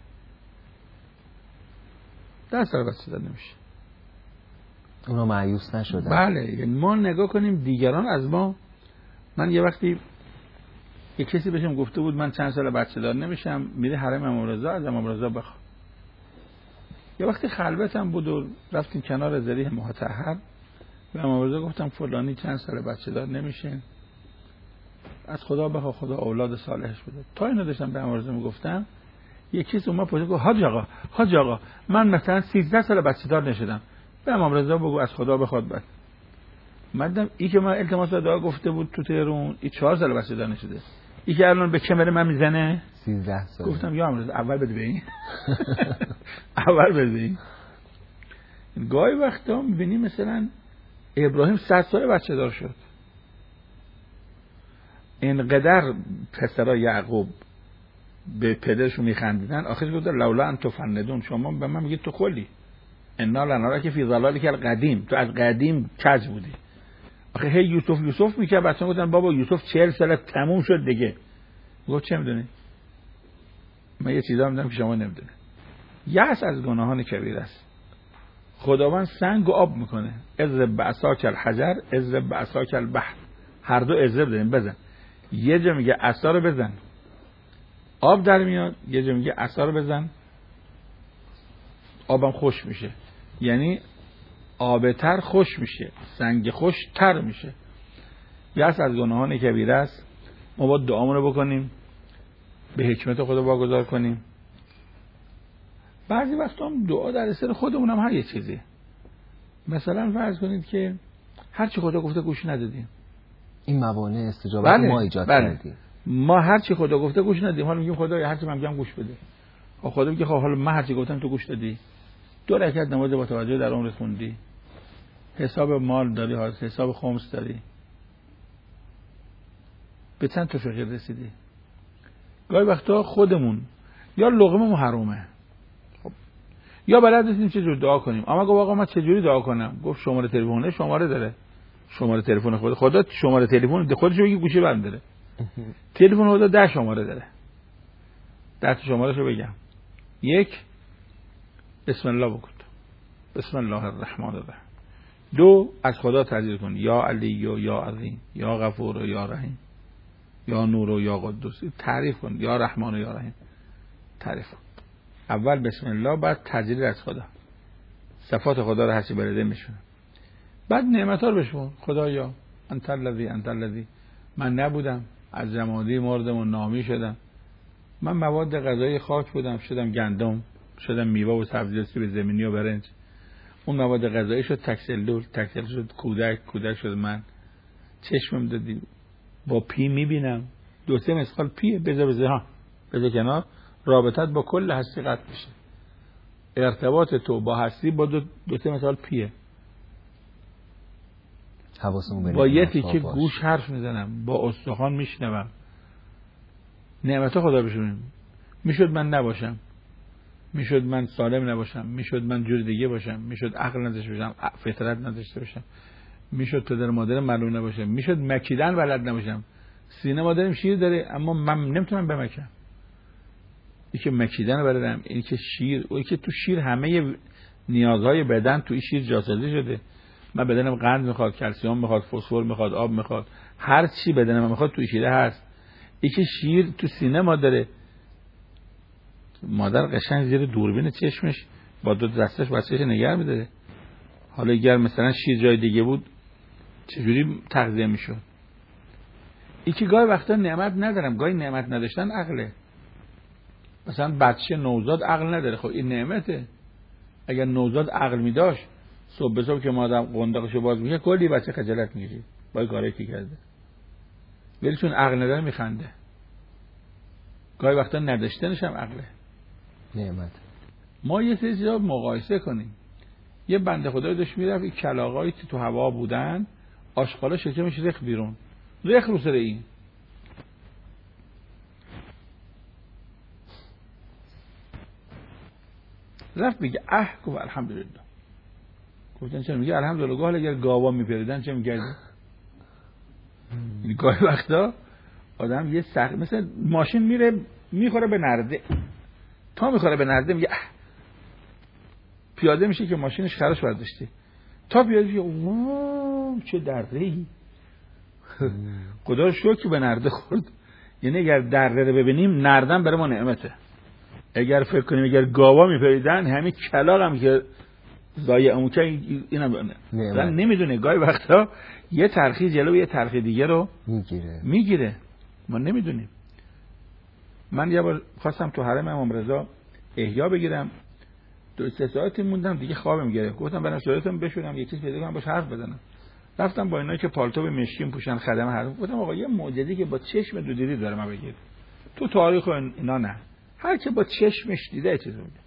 10 سال بچه دار نمیشه. اونا مایوس نشدن. بله، یعنی ما نگاه کنیم دیگران از ما. من یه وقتی یه کسی بهشم گفته بود من چند سال بچه دار نمیشم، میره حرم امام رضا، از امام رضا بخواد. یه وقتی خلوتم بود و رفتیم کنار ذریح مطهر، به امام رضا گفتم فلانی چند سال بچه دار نمیشه، از خدا بخواه خدا اولاد صالحش بده. تا اینو داشتم به امام رضا میگفتم، یه کسی اومد پشت گفت حاج آقا من مثلا 13 سال بچه دار نشدم، به امام رضا بگو از خدا بخواد بد. مدام ای که من التماس دعا گفته بود تو تهران، ای 4 سال بچه دار نشده، ای که الان به کمر من میزنه 13 سال. گفتم یا امام رضا اول بده به این اول بده به این. گاهی وقتا میبینی مثلا ابراهیم 100 سال بچه دار شد. اینقدر پسرای یعقوب به پدرشون میخندیدن، آخرش گفت لولا ان تفندون، شما به من میگید تو خلی، انا لنراک فی ضلالک القدیم، تو از قدیم کج بودی. آخه هی یوسف میکرد، بچه‌ها گفتن بابا یوسف 40 سال تموم شد دیگه. گفت چه میدونی؟ من یه چیزا میدونم که شما نمیدونید. یأس از گناهان کبیر است. خداوند سنگ و آب میکنه. اضرب بعصاک الحجر اضرب بعصاک البحر. هر دو اضرب داریم، بزن. یه جا میگه عصا رو بزن آب در میاد، یه جا میگه عصا رو بزن آبم خوش میشه. یعنی آبتر خوش میشه، سنگ خوش تر میشه. یأس از گناهان کبیر است. ما باید دعامون رو بکنیم، به حکمت خدا واگذار کنیم. بعضی وقتا هم دعا در سر خودمون هم هر یه چیزی. مثلا فرض کنید که هر چی خدا گفته گوش ندادیم، این موانع استجابت ما ایجاد کردیم. ما هر چی خدا گفته گوش ندادیم، حالا میگیم خدا هر چی من میگم گوش بده. خدا میگه حالا من هر چی گفتم تو گوش دادی، 2 رکعت نماز با توجه در عمرت خوندی، حساب مال داری، حساب خمس داری، به چند تا فقیر رسیدی. گاهی وقتا خودمون یا لقمه حرومه، خب یا بلد نیستیم چه جور دعا کنیم. اما گفت آقا من چه جوری دعا کنم؟ گفت شماره تلفن، شماره داره، شماره تلفن خدا شماره تلفن خودش میگه گوشی بند داره. تلفن خدا 10 شماره داره. 10 شمارهشو بگم. 1 بسم الله بکن، بسم الله الرحمن الرحیم. 2 از خدا تعریف کن، یا علی یا عظیم یا غفور یا رحیم یا نور یا قدوس. تعریف کن، یا رحمان یا رحیم تعریف کن. اول بسم الله، بعد تجلیل از خدا، صفات خدا رو هرچی بلده میشونه. بعد نعمت‌ها رو بشمر. خدایا انت الذی من نبودم، از جمادی مردم و نامی شدم، من مواد غذایی خاک بودم شدم گندم، شدم میوه و سبزی به زمینی و برنج. اون مواد غذایی شد تکسلول شد کودک شد من. چشمم دادی با پی میبینم، 2-3 مسخال پیه، بذار کنار، رابطت با کل هستی قطع میشه. ارتباط تو با هستی با 2-3 مسخال پیه. با یه تیکه گوش حرف میزنم، با استخوان میشنوم. نعمت خدا بشونیم. میشد من نباشم، میشد من سالم نباشم، میشد من جور دیگه باشم، میشد عقل نداشته باشم، فطرت نداشته باشم، میشد پدر مادر معلوم نباشم، میشد مکیدن بلد نباشم. سینه ما داریم شیر داره اما من نمیتونم بمکم. این که مکیدن بلدم، این که شیر، اون که تو شیر همه نیازهای بدن تو این شیر جاسازی شده. من بدنم قند میخواد، کلسیم میخواد، فسفر میخواد، آب میخواد، هر چی بدنم میخواد تو شیر هست. این که شیر تو سینه ما داره. مادر قشنگ زیر دوربین چشمش با 2 دستش بچه‌ش نگه می‌داره. حالا اگر مثلا شیر جای دیگه بود چجوری تغذیه میشد؟ این که گاهی وقتا نعمت ندارم، گاهی نعمت نداشتن عقله. مثلا بچه نوزاد عقل نداره، خب این نعمته. اگر نوزاد عقل می‌داشت صبح به صبح که مادر قنداقشو باز می‌کنه کلی بچه خجالت می‌کشه با کاری که کرده. ولی چون عقل نداره میخنده. گاهی وقتا نداشتنش هم عقله. نعمت. ما یه سری چیزا مقایسه کنیم. یه بنده خدایی داشت میرفت، این کلاغایی تو هوا بودن، آشغالا شکمش ریخت بیرون، ریخت رو سر این. رفت میگه گفت الحمدلله. گفتن چرا؟ میگه الحمدلله. گاه اگر گاوا میپریدن چه میکردی؟ یعنی گاهی وقتا آدم یه مثلا ماشین میره میخوره به نرده، تا میخوره به نرده میگه پیاده میشه که ماشینش خراش برداشته، تا پیاده میشه اوه چه دره‌ای. خدا رو شکر که به نرده خورد. یعنی اگر درده رو ببینیم نردن برای ما نعمته. اگر فکر کنیم اگر گاوا میپریدن همین کلاغ هم که ضایع که اینم نمیدونه. گاهی وقتا یه ترخی جلو یه ترخی دیگه رو میگیره. ما نمیدونیم. من یه بار خواستم تو حرم امام رضا احیا بگیرم، 2-3 ساعتی موندم دیگه خوابم گرفت. گفتم برم صورتم بشورم یه چیز پیدا کنم باش حرف بزنم. رفتم با اینایی که پالتو به مشکین پوشن خدمه حرف. گفتم آقا یه معجزه‌ای که با چشم دو دیدی داره من بگید. تو تاریخ اینا نه. هر که با چشمش دیده چیزی میگه.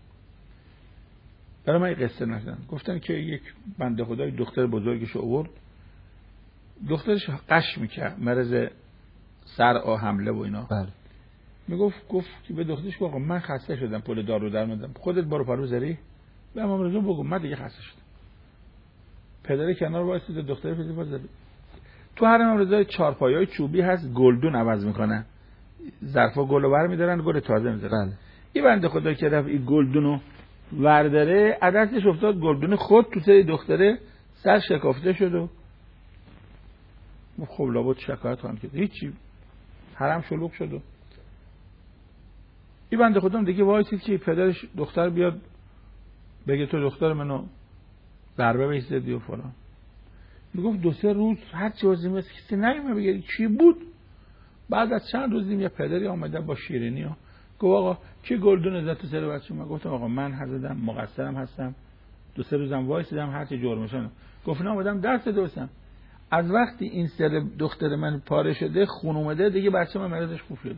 برای من قصه نشدن. گفتن که یک بنده خدای دختر بزرگش آورد. دخترش قش میکرد، مرض سرعا حمله و اینا. بله. گفت که به دخترش گفت من خسته شدم، پول دارو درموندم، خودت برو پرو زری به امام رضا بگو من دیگه خسته شدم. پدر کنار وایسید، دختر پدر باز تو هر امام رضا چهارپایه‌های چوبی هست، گلدون عوض میکنن، ظرفا گلو برمی‌دارن، گل تازه میذارن. این بنده خدا که رفت این گلدونو ورداره، عدسش افتاد گلدون خود تو سر دختره، سر شکافته شد و خب لابد شکایت کنم که هیچی، حرم شلوغ شد و این بنده خودم دیگه وایسید که پدرش دختر بیاد بگه تو دختر منو ضربه بهش زدی و فلان. میگفت 2-3 روز هر چی واسه کسی نمیاد بگه چی بود. بعد از چند روز یه پدری اومده با شیرینی و گفت آقا کی گلدون زد تو سر بچه من؟ گفتم آقا من حضرتم مقصرم هستم، 2-3 روزم وایسیدم هر چی جرمشون. گفت نه اومدم دست دوستم، از وقتی این سر دختر من پاره شده خون اومده دیگه بچه من مرضش خوب شده.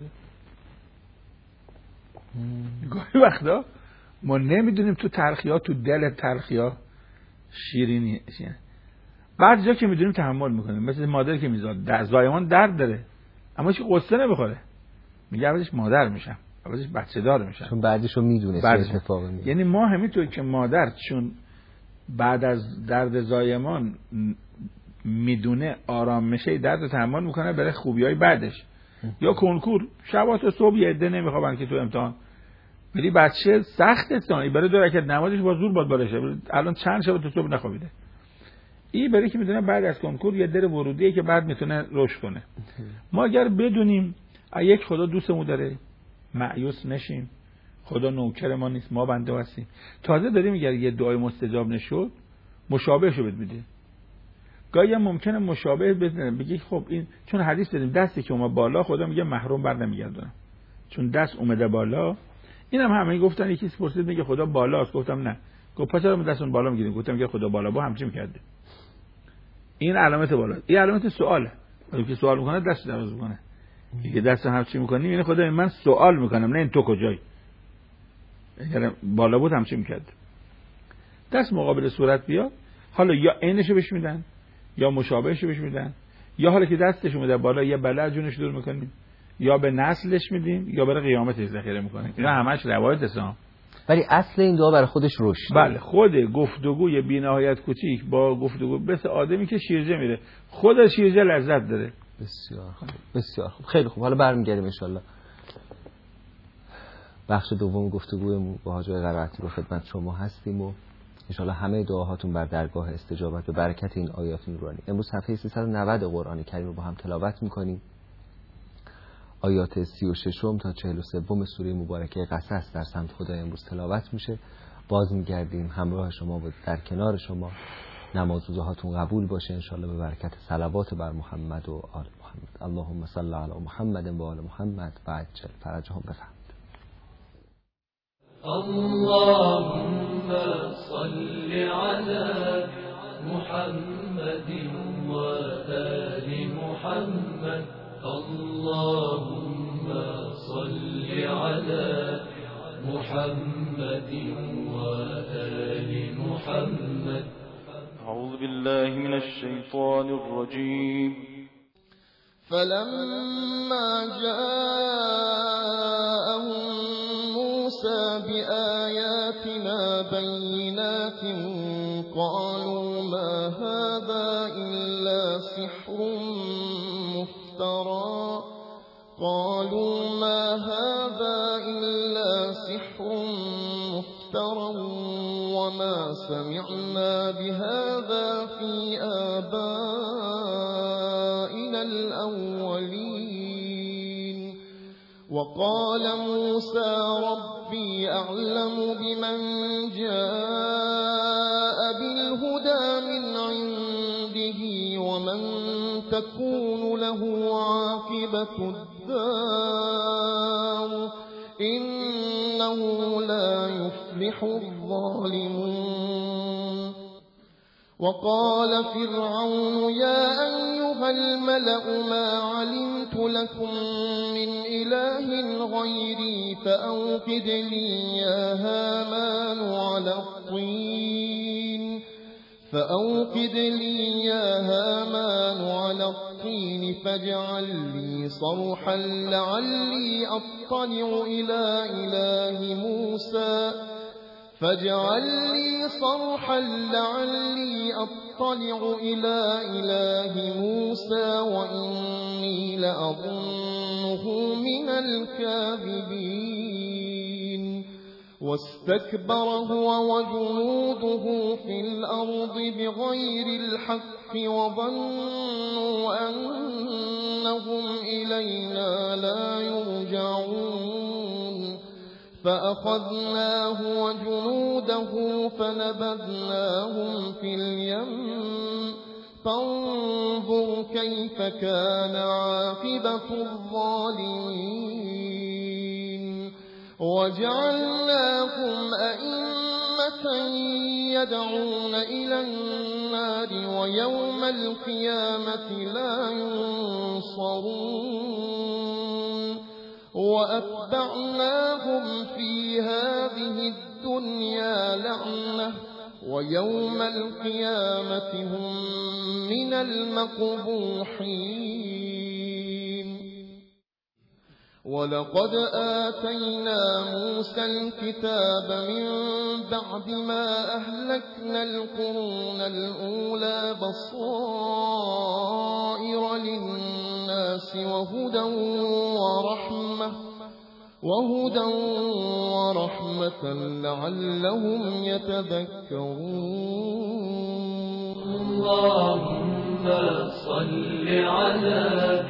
گاهی وقتا ما نمیدونیم تو تلخی‌ها، تو دل تلخی‌ها شیرینی. بعد جا که میدونیم تحمل میکنیم، مثل مادر که میذاره زایمان درد داره اما هیچ قصه نمیخوره، میگه اولش مادر میشم، اولش بچه دار میشم، چون بعدشو میدونه چه اتفاقی میفته. یعنی ما همینطور که مادر چون بعد از درد زایمان میدونه آرام میشه، درد تحمل میکنه برای خوبیای بعدش. یا کنکور شبا تا صبح یه عده نمیخوابن که تو امتحان، ولی بچه سخته سانی برای 2 رکعت نمازش با زور باد باشه، الان چند شب تا صبح نخوابیده. این برای که میدونه بعد از کنکور یه در ورودیه که بعد میتونه رشد کنه. ما اگر بدونیم یک خدا دوستمون داره، مایوس نشیم، خدا نوکر ما نیست، ما بنده هستیم. تازه داریم میگه یه دعای مستجاب نشد مشابهشو بد میده. گاهی هم ممکنه مشابه بزنه، بگی خب این چون حدیث داریم دستی که اومد بالا خدا میگه محروم بر نمیگردونه، چون دست اومده بالا. اینم همه گفتن، یکی پرسید میگه خدا بالاست، گفتم نه. گفت پس چرا دستون بالا میگیرین؟ گفتم میگه خدا بالا با همچین میکرده. این علامت بالا، این علامت سواله. وقتی که سوال میکنه دست دراز میکنه، میگه دست همچین میکنی یعنی خدا من سوال میکنم، نه این تو کجایی. اگر بالا بود همچین میکرد. دست مقابل صورت بیاد، حالا یا عینشو بهش میدن یا مشابهشو بهش میدن، یا حالا که دستش اومده بالا یه بلع جونش دور میکنیم، یا به نسلش میدیم یا برای قیامتش ذخیره میکنیم. اینا همش روایت هستن، ولی اصل این دعا برای خودش رشد. بله، خود گفتگوی بی‌نهایت کوچیک با گفتگو مثل آدمی که شیرجه میره، خود شیرجه لذت داره. بسیار خوب، بسیار خوب، خیلی خوب. حالا برمیگردیم ان شاءالله. بخش دوم گفتگومون با حاج قرائتی رو خدمت شما هستیم و ان شاءالله همه دعاهاتون بر درگاه استجابت به برکت این آیات نورانی. امروز صفحه 390 قرآن کریم رو با هم تلاوت می‌کنیم. آیات 36 تا 43 سوره مبارکه قصص در سمت خدای امروز تلاوت میشه. باز میگردیم همراه شما و در کنار شما. نماز روزهاتون قبول باشه ان شاءالله به برکت صلوات بر محمد و آل محمد. اللهم صل علی محمد و آل محمد و عجل فرجهم بفرمایید. اللهم صل على محمد و آل محمد. اللهم صل على محمد وآل محمد. أعوذ بالله من الشيطان الرجيم. فلما جاءهم موسى بآياتنا بينات قالوا ما هذا إلا سحر مفترى وما سمعنا بهذا في آبائنا الأولين. وقال موسى ربي أعلم بمن جاء بالهدى من عنده ومن تكون له عاقبة الدار إنه لا يفلح الظالمون. وقال فرعون يا أيها الملأ ما علمت لكم من إله غيري فأوقد لي يا هامان على الطين فأوقد لي يا هامان على الطين فاجعل لي صرحا لعلي أطلع إلى إله موسى وإني لأظنه من الكاذبين واستكبر هو وجنوده في الأرض بغير الحق وظنوا أنهم إلينا لا يرجعون فأخذناه وجنوده فنبذناهم في اليم فانظر كيف كان عاقبة الظالمين وجعلناهم أئمة يدعون إلى النار ويوم القيامة لا ينصرون وأتبعناهم في هذه الدنيا لعنة ويوم القيامة هم من المقبوحين ولقد آتينا موسى الكتاب من بعد ما أهلكنا القرون الأولى بصائر للناس وهدى ورحمة لعلهم يتذكرون. اللهم صل على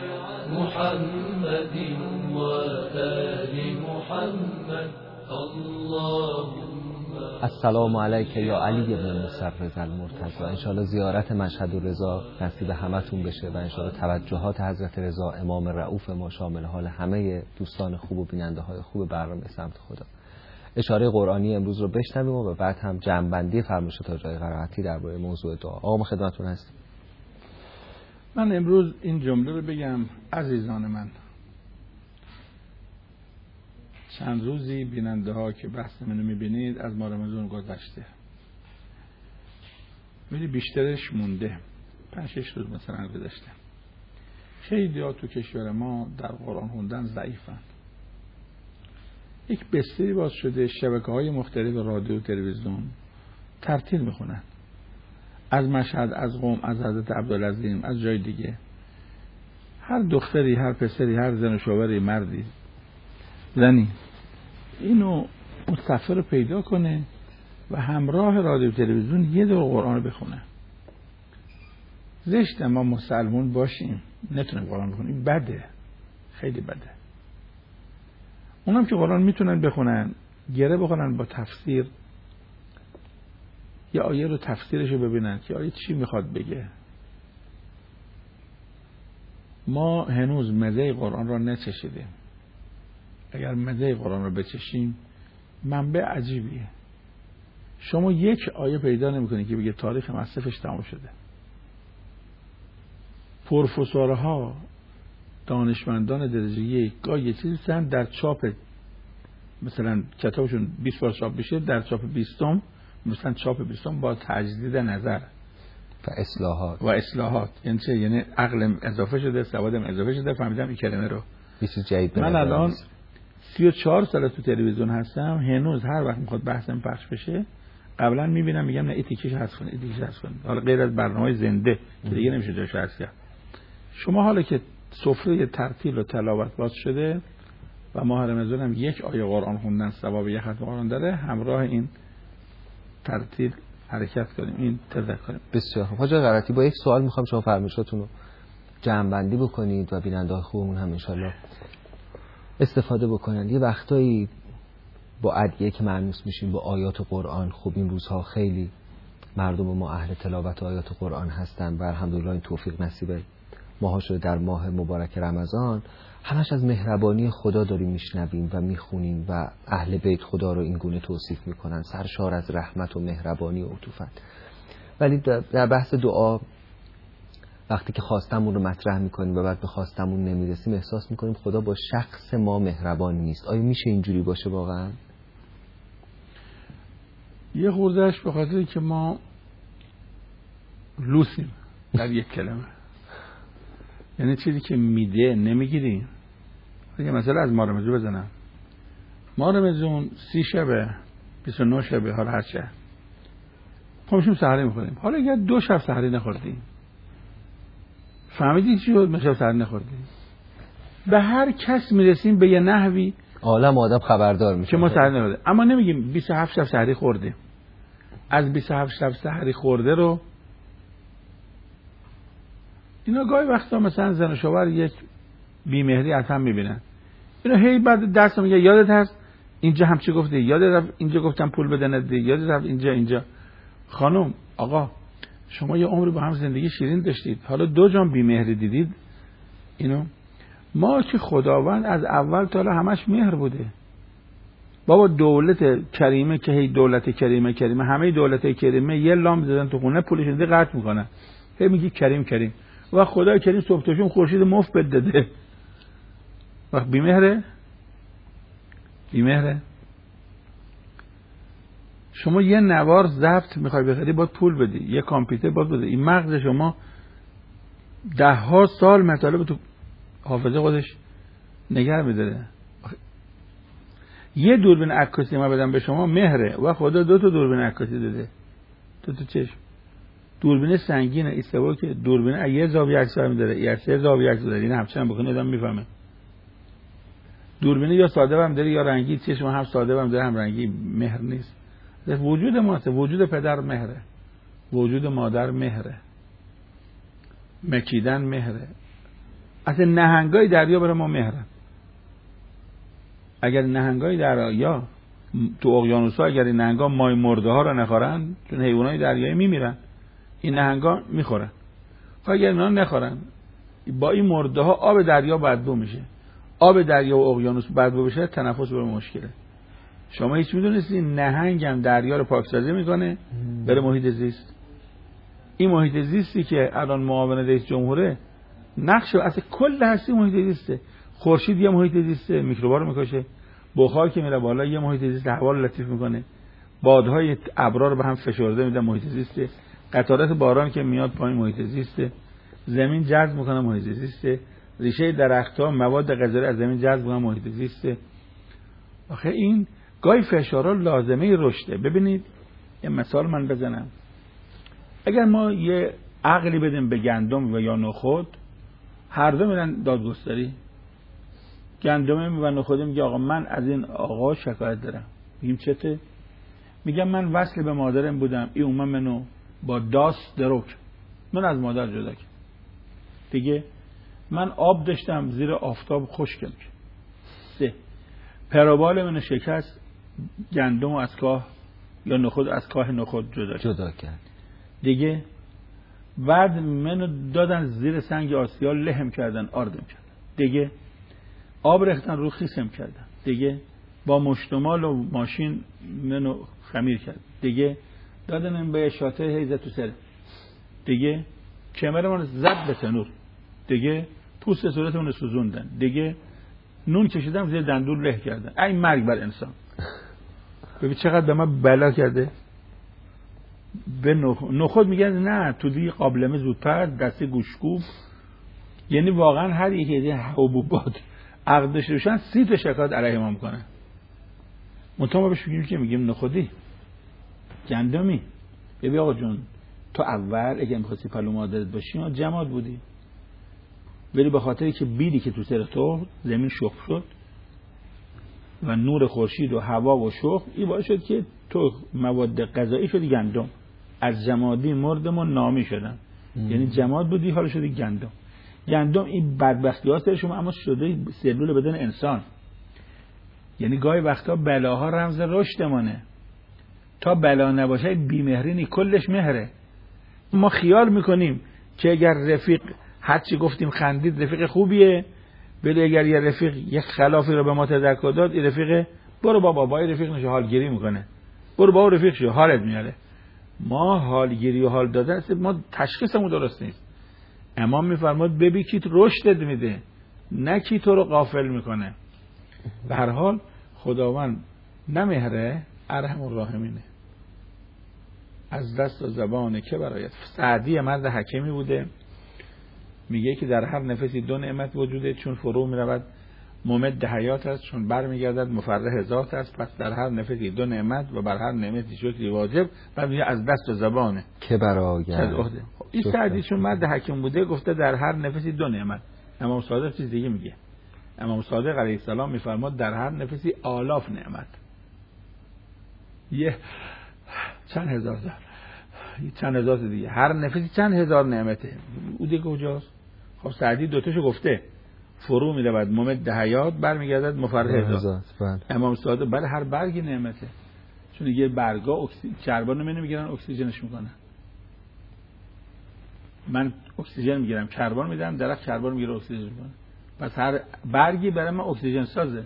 محمد وآل محمد. اللهم السلام علیک یا علی ابن مسرز المرتضی. انشاءالله زیارت مشهد الرضا نصیب همتون بشه و انشاءالله توجهات حضرت رضا امام رؤوف ما شامل حال همه دوستان خوب و بیننده های خوب برنامه سمت خدا. اشاره قرآنی امروز رو بشنویم و بعد هم جمع‌بندی فرمایشات حاج آقای قرائتی درباره موضوع دعا. آقا خدمتتون هستم. من امروز این جمله رو بگم: عزیزان من، چند روزی بیننده ها که بحث منو میبینید از ماه رمضان گذشته، ولی بیشترش مونده، 5-6 روز مثلا گذشته. خیلی ها تو کشور ما در قرآن خوندن ضعیفن. یک بستری باز شده، شبکه‌های مختلف رادیو و تلویزیون ترتیل میخونن از مشهد، از قم، از حضرت عبدالعظیم، از جای دیگه. هر دختری، هر پسری، هر زن و شوهری، مردی، زنی، اینو مستغفر پیدا کنه و همراه رادیو تلویزیون یه دور قرآن رو بخونه. زشته ما مسلمون باشیم نتونیم قرآن بخونیم، بده، خیلی بده. اونم که قرآن میتونن بخونن، گره بخونن با تفسیر، یه آیه رو تفسیرش رو ببینن که آیه چی میخواد بگه. ما هنوز مزه قرآن رو نچشیدیم. اگر مزه قرآن رو بچشیم، منبع عجیبیه. شما یک آیه پیدا نمی‌کنید که بگه تاریخ مصرفش تمام شده. پروفسورها، دانشمندان درجه یک گاهی یه چیزی سن در چاپ، مثلا کتابشون 20 بار چاپ بشه، در چاپ 20م مثلا چاپ 20م با تجدید نظر و اصلاحات. یعنی چه؟ یعنی عقلم اضافه شده، سوادم اضافه شده، فهمیدم این کلمه رو. من الان 34 سال تو تلویزیون هستم، هنوز هر وقت میخواد بحثم پخش بشه قبلا میبینم میگم نه ایتیکش حذف کنید، ایتیکش حذف کنید. حالا غیر از برنامه‌های زنده که دیگه نمیشه جاش حذف کرد. شما حالا که سفره ترتیل و تلاوت باز شده و ماه رمضان هم یک آیه قرآن خوندن ثواب یک ختم قرآن داره، همراه این ترتیل حرکت کنیم، این تذکر. بسیار خوب. حاج قرائتی، با یک سوال میخوام شما فرمایشاتون رو جمع‌بندی بکنید و بیننده‌های خوبمون هم انشالله استفاده بکنن. یه وقتایی با ادعیه که مانوس میشیم با آیات قرآن، خب این روزها خیلی مردم ما اهل تلاوت آیات قرآن هستن و الحمدلله این توفیق نصیب ماها شده. در ماه مبارک رمضان همش از مهربانی خدا داریم میشنویم و میخونیم و اهل بیت خدا رو این گونه توصیف میکنن، سرشار از رحمت و مهربانی و عطوفت. ولی در بحث دعا وقتی که خواستمون رو مطرح میکنیم و بعد به خواستمون نمیرسیم، احساس میکنیم خدا با شخص ما مهربان نیست. آیا میشه اینجوری باشه واقعا؟ یه خوردهش به خاطر که ما لوسیم در یک کلمه. یعنی چیزی که میده نمیگیریم. یه مثلا از مارمزون بزنم. مارمزون 30 شبه 29 شبه حالا هر چه خمشیم سحری میخوریم. حالا اگر 2 شب سحری نخوردیم فهمیدین چی شد؟ ما شب سحری نخوردیم. به هر کس میرسیم به یه نحوی عالم آدم خبردار میشه که ما سحری نخورده، اما نمیگیم 27 شب سحری خوردیم. از 27 شب سحری خورده رو اینا گاهی وقتا مثلا زن و شوهر یک بیمهری از هم میبینن، اینا هی بعد دست میگه یادت هست اینجا هم چی گفتی، یادت رفت اینجا گفتم پول بده ندی، یادت رفت اینجا. خانم آقا شما یه عمری با هم زندگی شیرین داشتید، حالا 2 جام بیمهری دیدید. اینو ما که خداوند از اول تا حالا همش مهر بوده. بابا دولت کریمه که هی دولت کریمه همه دولت کریمه یه لام زدن تو خونه پولش نده قطع میکنن، هی میگی کریم و خدای کریم صبح تا شب خورشید مفت بده. وقت بیمهره. شما یه نوار ضبط میخوای بخری باید پول بدی، یه کامپیوتر باید بدی. این مغز شما 10 سال مطالب تو حافظه خودش نگه میداره. یه دوربین عکاسی ما بدم به شما مهره و خدا 2 تا دوربین عکاسی داده، 2 تا چشم. دوربین سنگینه ایستوا که دوربین یه زاویه عکس می‌داره، یا 3 زاویه عکس داره. این همچنان بخونه آدم میفهمه. دوربین یا ساده هم داره یا رنگی، چشم هم ساده هم داره هم رنگی. مهر نیست. وجود ماست، وجود پدر مهره، وجود مادر مهره، مکیدن مهره. اصلا نهنگای دریا برای ما مهره. اگر نهنگای دریا تو اقیانوس‌ها اگر این نهنگا مای مرده ها رو نخورن، چون حیوانات دریایی میمیرن، این نهنگا میخورن. اگر اینا نخورن با این مرده ها آب دریا بدبو میشه. آب دریا و اقیانوس بدبو بشه تنفس برای مشکله. شما هیچ میدونستین نهنگ هم دریا رو پاکسازی میکنه برای محیط زیست. این محیط زیستی که الان معاون رئیس جمهوره نقش اصلا کل هستی محیط زیسته. خورشید یه محیط زیسته، میکروبا رو میکشه. بخار که میره بالا یه محیط زیست، هوا رو لطیف میکنه. بادهای ابرا رو به هم فشرده میدن، محیط زیسته. قطرات باران که میاد پایین محیط زیسته. زمین جذب میکنه، محیط زیسته. ریشه درخت‌ها مواد غذایی از زمین جذب میکنه، محیط زیسته. آخه این گاهی فشارها لازمه رشده. ببینید یه مثال من بزنم. اگر ما یه عقلی بدیم به گندم و یا نخود، هر دو میرن دادگستری. گندم و نخود میگه آقا من از این آقا شکایت دارم. میگیم چته؟ میگم من وصل به مادرم بودم، این اومد منو با داست دروک من از مادر جدا کرد. دیگه من آب داشتم زیر آفتاب خشکم شد. 3 پروبال منو شکست، گندم از کاه یا نخود از کاه نخود جدا کرد. دیگه بعد منو دادن زیر سنگ آسیا لهم کردن، آردم کردن. دیگه آب ریختن رو خیسم کردن. دیگه با مشتمال و ماشین منو خمیر کرد. دیگه دادن به شاته هیزه تو سر. دیگه کمر من زد به تنور. دیگه پوست صورتمون رو سوزوندن. دیگه نون کشیدم زیر دندون له کردن. این مرگ بر انسان. ببین چقدر به من بلا کرده. به نخود میگن نه تو دیگه قابلمه زودتر دسته گوشکوب. یعنی واقعا هر یکی از حبوبات عقد داشته باشن 30 تا شکایت علیه ما میکنن. منتها ما بهش میگیم نخودی گندمی. ببین آقا جون تو اول اگه می‌خواستی پلو مادرت باشی جماد بودی، ولی به خاطری که بیدی که تو سر تو زمین شخم شد و نور خورشید و هوا و شخم این باعث شد که تو مواد غذایی شدی گندم. از جمادی مردم و نامی شدن. یعنی جماد بودی حالا شدی گندم. گندم این بدبختی ها سر شما اما شده سلول بدن انسان. یعنی گاهی وقتا بلاها رمز رشدمونه. تا بلا نباشه بیمهرینی کلش مهره. ما خیال میکنیم که اگر رفیق هرچی گفتیم خندید رفیق خوبیه، ولی اگر یه رفیق یک خلافی رو به ما تذکر داد این رفیق برو بابا این رفیق نشه حالگیری میکنه، برو بابا رفیق شو حالت میاره. ما حالگیری و حال دادن ما تشخیصمون درست نیست. امام میفرماد ببین کی رشدت میده نه کی تو رو غافل میکنه. به هر حال خداوند نه مهره ارحم الراحمینه. از دست و زبان که برایت. سعدی مرد حکیمی بوده، میگه که در هر نفسی 2 نعمت وجوده، چون فرو میرود ممد حیات است، چون بر میگردد مفرح ذات است. پس در هر نفسی 2 نعمت و بر هر نعمتی شکری واجب. بعد میگه از دست و زبانه که برآید. این سعدی چون مرد حکیم بوده گفته در هر نفسی 2 نعمت. امام صادق چیز دیگه میگه. امام صادق علیه السلام میفرماد در هر نفسی آلاف نعمت، یه چند هزار دیگه، هر نفسی چند هزار نعمته. او دیگه کجاست؟ خب سعدی دوتاشو گفته، فرو میرود ممد حیات، برمیگردد مفرح ذات. امام صادق برای هر برگی نعمته، چون دیگه برگا کربن رو نمیگیرن اکسیژنش میکنن. من اکسیژن میگیرم، کربن میدم، درخت کربن میگیره اکسیژن میکنه. پس هر برگی برای من اکسیژن سازه.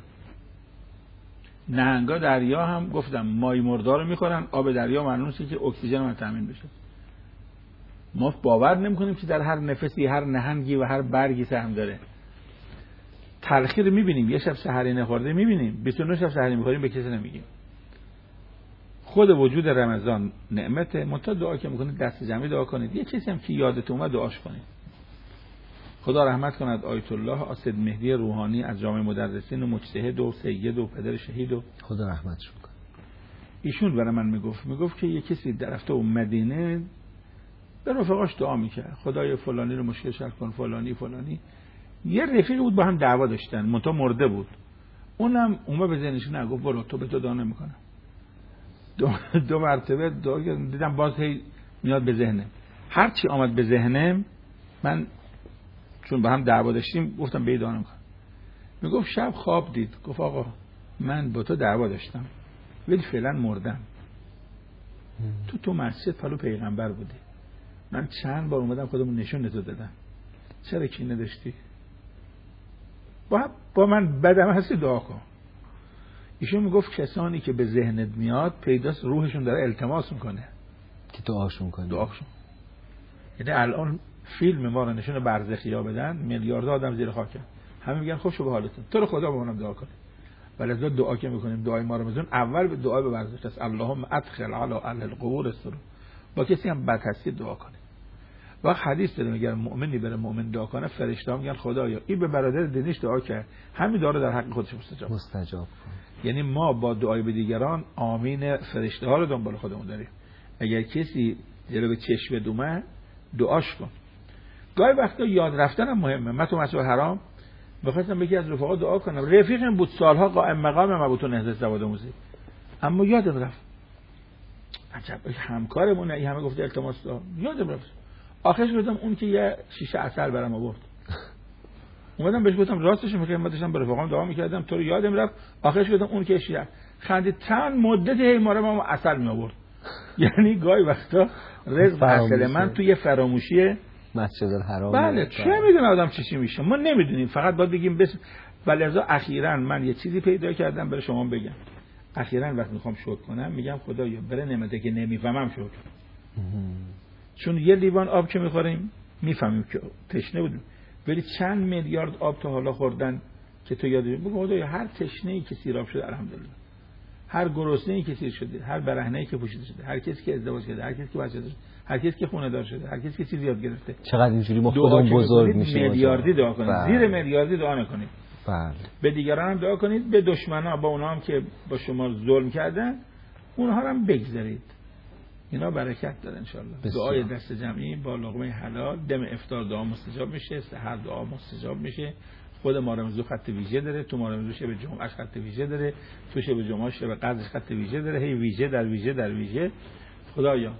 نهنگا دریا هم گفتم مای مردار رو میخورن، آب دریا ممنوعه که اکسیژن من تامین بشه. ما باور نمیکنیم که در هر نفسی هر نهنگی و هر برگی سهم داره. تلخی رو میبینیم، یه شب سحری نخورده میبینیم، 29 شب سحری میخوریم به کسی نمیگیم. خود وجود رمضان نعمته. منتها دعا که میکنید دست جمعی دعا کنید. یه کسی هم که یادت اومد دعاش کنید. خدا رحمت کند آیت الله اسد مهدی روحانی از جامعه مدرسین و مجتهد و سید و پدر شهید و خدا رحمتش کنه. ایشون برای من میگفت که یه کسی رفته و مدینه به رفقاش دعا میکرد، خدای فلانی رو مشکلش حل کن، فلانی. یه رفیق بود با هم دعوا داشتن، منتها مرده بود. اونم اومد به ذهنش نگفت برو تو به تو دعا نمیکنم. 2 مرتبه دعا دیدم باز هی میاد به ذهنم. هر چی آمد به ذهنم من چون با هم دعوا داشتیم گفتم به دعا نمیکنم. میگفت شب خواب دید، گفت آقا من با تو دعوا داشتم ولی فعلا مردم. تو مسجد پلو پیغمبر بودی، من چند بار اومدم خودمون نشون تو دادم، چرا کینه داشتی؟ با من بدم هستی دعا کن. ایشون میگفت کسانی که به ذهنت میاد پیداست روحشون داره التماس میکنه که دعاشون کنه. یعنی الان فیلم ما رو نشون برزخیا بدن، میلیاردها آدم زیر خاکن، همه میگن خوب شو به حالتون، تو رو خدا با منم دعا کن. ولی از دعا که میکنیم دعای ما رو میذاریم اول به دعای به برزخ است، اللهم ادخل علی اهل القبور السرور. با کسی هم بد هستی دعا کنه. وقت حدیث داره میگن مؤمنی بره مؤمن دعا کنه، فرشته ها میگن خدایا این به برادر دینش دعا کرد، همین دعا رو در حق خودش مستجاب کن. یعنی ما با دعای به دیگران آمین فرشته ها رو دنبال خودمون داریم. اگر کسی جلو چشم دومه دعاش کن. گاهی وقتا یاد رفتن هم مهمه. من تو مسجد حرام بخواستم به یکی از رفقا دعا کنم، رفیقم بود سالها قائم مقام ما بود تو نهضت سواد آموزی، اما یادم رفت. عجب همکارمونه، این همه گفته التماس دعا، یادم رفت. آخرش گفتم اون که یه شیشه عسل برام آورد، اومدم بهش گفتم راستش میگم، من داشتم به رفقام دعا میکردم تو رو یادم رفت. آخرش گفتم اون که شیشه خندید چند مدت هی ما عسل می آورد. یعنی گاهی وقتا رزق اصل من توی فراموشی مسجد الحرام. بله چه میدونه آدم چی میشه، ما نمیدونیم، فقط باید بگیم بس. ولی از اخیراً من یه چیزی پیدا کردم برای شما بگم. اخیراً وقت میخوام شکر کنم میگم خدایا برای نعمتی که نمیفهمم شکر. چون یه لیوان آب که میخوریم میفهمیم که تشنه بودیم، ولی چند میلیارد آب تا حالا خوردن که تو یاد بگو خدایا هر تشنه‌ای که سیراب شده الحمدلله، هر گرسنه‌ای که سیر شده، هر برهنه‌ای که پوشیده شده، هر کسی که ازدواج کرده، هر کسی که بچه داشته، هر کسی که خونه دار شده، هر کسی که چیزی یاد گرفته. چقدر اینجوری ما خودمون بزرگ میشیم. میلیاردی دعا کنید، زیر میلیاردی دعا نکنید. بله. به دیگران هم دعا کنید، به دشمنا با اونها هم که با شما ظلم کردن اونها هم بگذارید. اینا برکت داره ان شاء الله. دعای دست جمعی با لقمه حلال، دم افطار دعا مستجاب میشه، سحر دعا مستجاب میشه. خود ما رمضان خط ویژه داره، تو ما رمضان شب جمعهش خط ویژه داره، تو شب جمعه شب قدرش خط ویژه داره، هی ویژه در ویژه در ویژه. خدایا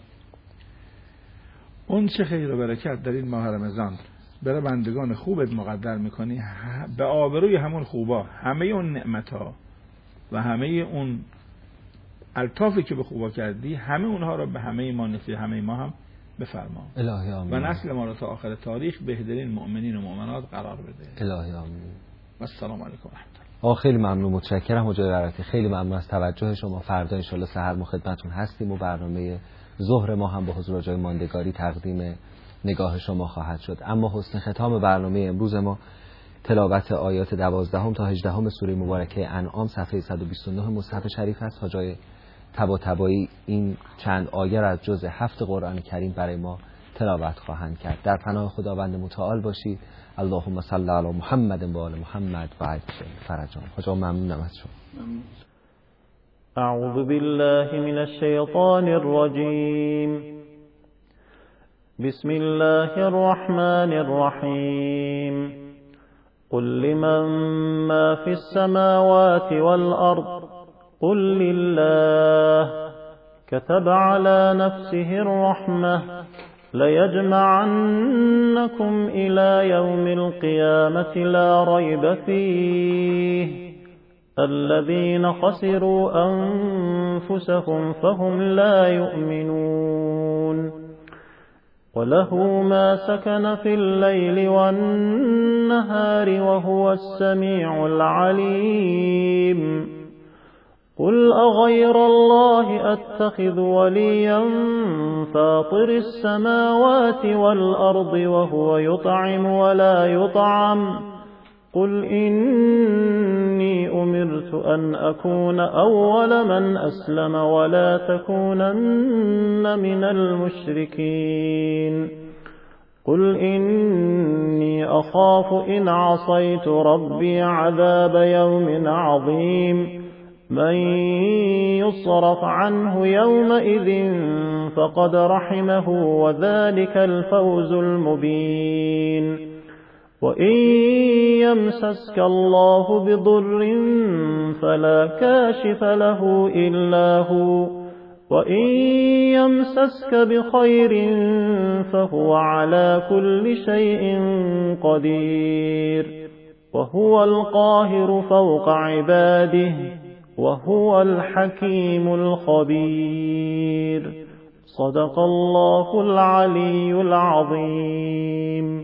اون چه خیر و برکت در این ماه رمضان برای بندگان خوبت مقدر میکنی، به آبروی همون خوبا همه اون نعمت‌ها و همه اون الطافی که به خوبا کردی همه اونها رو به همه ما نصیب همه ما هم بفرما الهی آمین. و نسل ما رو تا آخر تاریخ بهترین مؤمنین و مؤمنات قرار بده الهی آمین. و السلام علیکم و رحمت الله. خیلی ممنون، متشکرم حجای قرائتی، خیلی ممنون از توجه شما. فردا ان شاءالله سحر ما خدمتتون هستیم و برنامه ظهر ما هم با حضور جای ماندگاری تقدیم نگاه شما خواهد شد. اما حسن ختام برنامه امروز ما تلاوت آیات 12 تا 18 سوره مبارکه انعام صفحه 129 مصحف شریف است. حجای تبایی این چند آیه را از جزء 7 قرآن کریم برای ما تلاوت خواهند کرد. در پناه خداوند متعال باشید. اللهم صل علی محمد و آل محمد و عجل فرجهم. خدا ممنونم از شما. اعوذ بالله من الشیطان الرجیم. بسم الله الرحمن الرحیم. قل لمن ما في السماوات والأرض قل لله كتب على نفسه الرحمة ليجمعنكم إلى يوم القيامة لا ريب فيه الذين خسروا أنفسهم فهم لا يؤمنون وله ما سكن في الليل والنهار وهو السميع العليم قل أغير الله أتخذ وليا فاطر السماوات والأرض وهو يطعم ولا يطعم قل إني أمرت أن أكون أول من أسلم ولا تكونن من المشركين قل إني أخاف إن عصيت ربي عذاب يوم عظيم من يصرف عنه يومئذ فقد رحمه وذلك الفوز المبين وإن يمسسك الله بضر فلا كاشف له إلا هو وإن يمسسك بخير فهو على كل شيء قدير وهو القاهر فوق عباده وهو الحكيم الخبير صدق الله العلي العظيم.